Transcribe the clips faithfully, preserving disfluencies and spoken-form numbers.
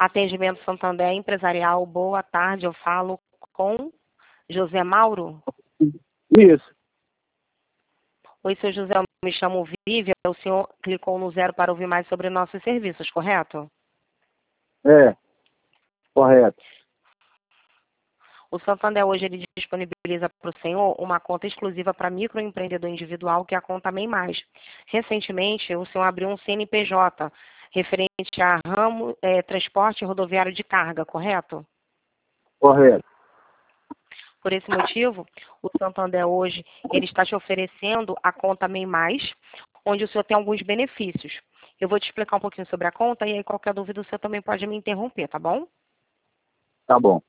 Atendimento Santander Empresarial, boa tarde, eu falo com José Mauro. Isso. Oi, seu José, eu me chamo Vívia, o senhor clicou no zero para ouvir mais sobre nossos serviços, correto? É, correto. O Santander hoje ele disponibiliza para o senhor uma conta exclusiva para microempreendedor individual, que é a conta MEI Mais. Recentemente, o senhor abriu um C N P J referente a ramo é, transporte rodoviário de carga, correto? Correto. Por esse motivo, o Santander hoje ele está te oferecendo a conta MEI Mais, onde o senhor tem alguns benefícios. Eu vou te explicar um pouquinho sobre a conta e aí qualquer dúvida o senhor também pode me interromper, tá bom? Tá bom.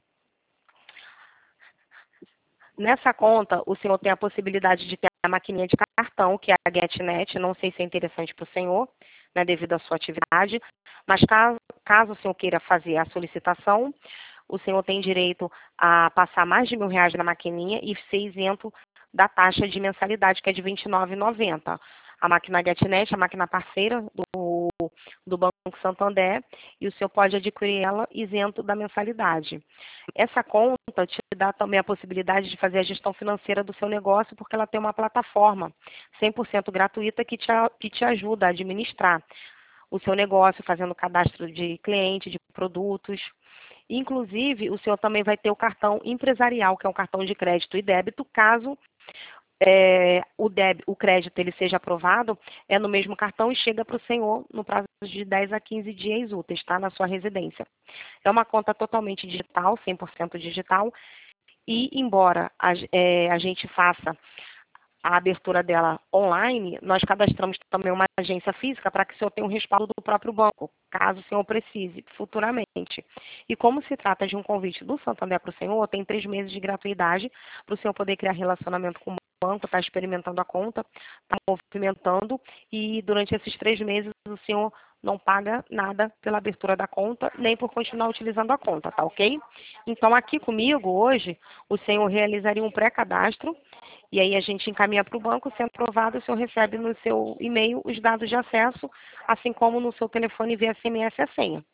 Nessa conta, o senhor tem a possibilidade de ter a maquininha de cartão, que é a GetNet, não sei se é interessante para o senhor, né, devido à sua atividade, mas caso, caso o senhor queira fazer a solicitação, o senhor tem direito a passar mais de mil reais na maquininha e ser isento da taxa de mensalidade, que é de vinte e nove reais e noventa centavos. A máquina GetNet, a máquina parceira do, do Banco Santander, e o senhor pode adquirir ela isento da mensalidade. Essa conta te dá também a possibilidade de fazer a gestão financeira do seu negócio, porque ela tem uma plataforma cem por cento gratuita que te, que te ajuda a administrar o seu negócio, fazendo cadastro de cliente, de produtos. Inclusive, o senhor também vai ter o cartão empresarial, que é um cartão de crédito e débito, caso é, o, débito, o crédito ele seja aprovado, é no mesmo cartão e chega para o senhor no prazo de dez a quinze dias úteis, tá? Na sua residência. É uma conta totalmente digital, cem por cento digital, e embora a, é, a gente faça a abertura dela online, nós cadastramos também uma agência física para que o senhor tenha um respaldo do próprio banco, caso o senhor precise futuramente. E como se trata de um convite do Santander para o senhor, tem três meses de gratuidade para o senhor poder criar relacionamento com o banco, está experimentando a conta, está movimentando, e durante esses três meses o senhor não paga nada pela abertura da conta, nem por continuar utilizando a conta, tá ok? Então aqui comigo hoje, o senhor realizaria um pré-cadastro, e aí a gente encaminha para o banco, sendo aprovado, o senhor recebe no seu e-mail os dados de acesso, assim como no seu telefone via S M S a senha.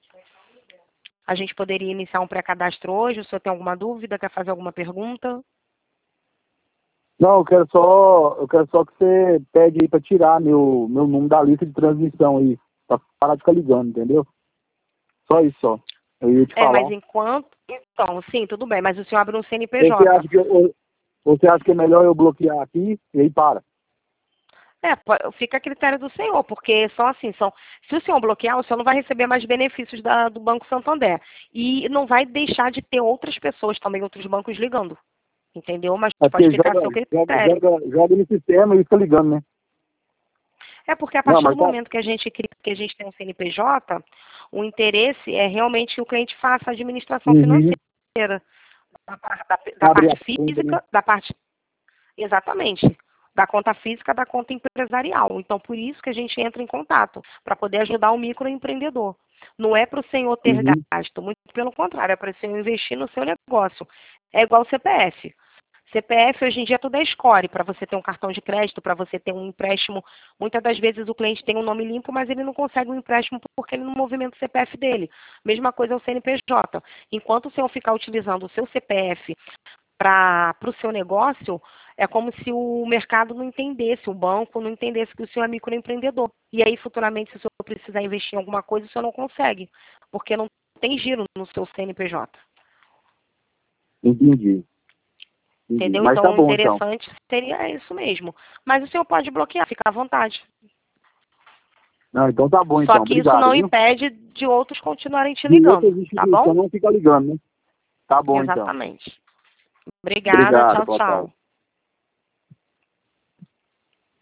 A gente poderia iniciar um pré-cadastro hoje, o senhor tem alguma dúvida, quer fazer alguma pergunta? Não, eu quero só, eu quero só que você pede aí para tirar meu, meu número da lista de transmissão aí, para parar de ficar ligando, entendeu? Só isso só. Eu ia te é, falar. mas enquanto... Então, sim, tudo bem, mas o senhor abre um C N P Ou J. Você acha que, eu, você acha que é melhor eu bloquear aqui e aí para? É, po- fica a critério do senhor, porque só assim, são, se o senhor bloquear, o senhor não vai receber mais benefícios da- do Banco Santander. E não vai deixar de ter outras pessoas também, outros bancos ligando. Entendeu? Mas É pode porque ficar a joga, seu joga, critério. joga, joga no sistema e fica ligando, né? É porque a Não, partir do mas tá. momento que a gente cria, que a gente tem um C N P J, o interesse é realmente que o cliente faça a administração Uhum. financeira da, par- da- da Abrir a parte conta, né? física, da parte exatamente, da conta física, da conta empresarial. Então, por isso que a gente entra em contato, para poder ajudar o microempreendedor. Não é para o senhor ter Uhum. gasto, muito pelo contrário, é para o senhor investir no seu negócio. É igual o C P F. C P F hoje em dia tudo é score, para você ter um cartão de crédito, para você ter um empréstimo. Muitas das vezes o cliente tem um nome limpo, mas ele não consegue um empréstimo porque ele não movimenta o C P F dele. Mesma coisa é o C N P J. Enquanto o senhor ficar utilizando o seu C P F para o seu negócio, é como se o mercado não entendesse, o banco não entendesse que o senhor é microempreendedor. E aí, futuramente, se o senhor precisar investir em alguma coisa, o senhor não consegue, porque não tem giro no seu C N P J. Entendi. Entendi. Entendeu? Mas tá Então, o bom, então. interessante seria isso mesmo. Mas o senhor pode bloquear, fica à vontade. Não, então tá bom, Só então. que isso Obrigado, não viu? impede de outros continuarem te De outras ligando, tá bom? instituições não fica ligando, né? Tá bom, então. Exatamente. Obrigada, Obrigado, tchau, boa tarde. tchau.